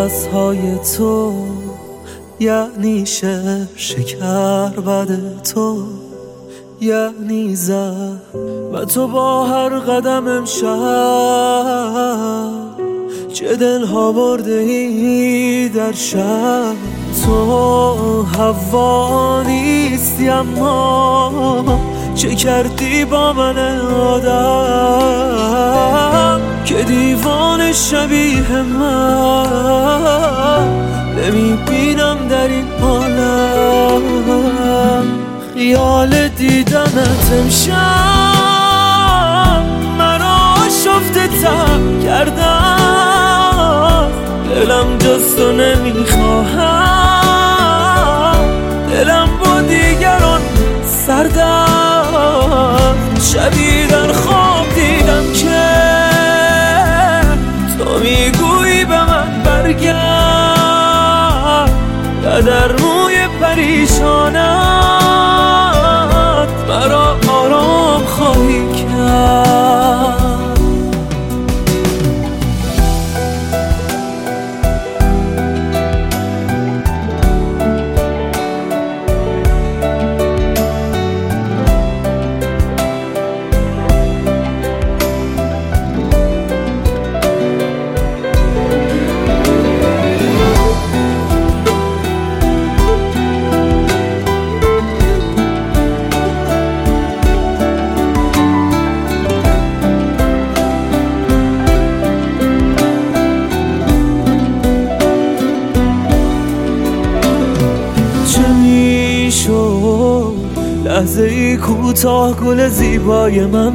نفسهای تو یعنی شکر بد تو یعنی زهر و تو با هر قدم امشب چه دلها برده ای در شب. تو هوا نیستی اما چه کردی با من آدم که دیوان شبیه من نمیبینم در این عالم. خیال دیدنت امشب مرا شفته تر کردم، دلم جز تو نمیخواهم، دلم با دیگران سردم. شبی در خواب دیدم که تو میگویی به من برگرد و در روی پریشانت مرا آرام خواهی کرد. لحظه ای کوتاه گل زیبای من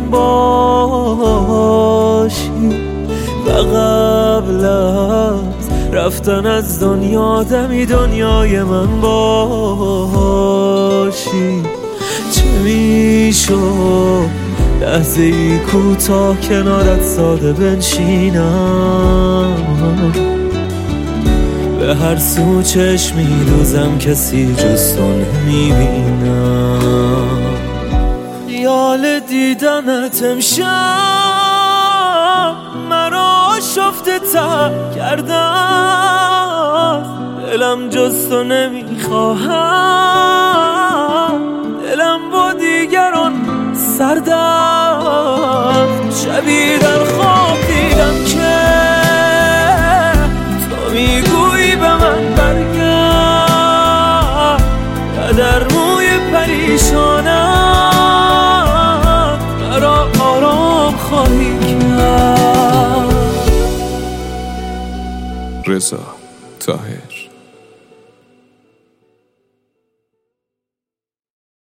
باشی و قبل از رفتن از دنیا دمی دنیای من باشی. چه میشد لحظه ای کوتاه کنارت ساده بنشینم، به هر سو چشم میدوزم کسی جز تو نمیبینم. خیال دیدنت امشب مرا شفته تر کردم، دلم جز تو نمیخواهم، دلم با دیگران سردم. شبی در خواب دیدم که تو میگویی به من برگرد و در روی پریشانت مرا آرام خواهی کرد. رضا طاهر.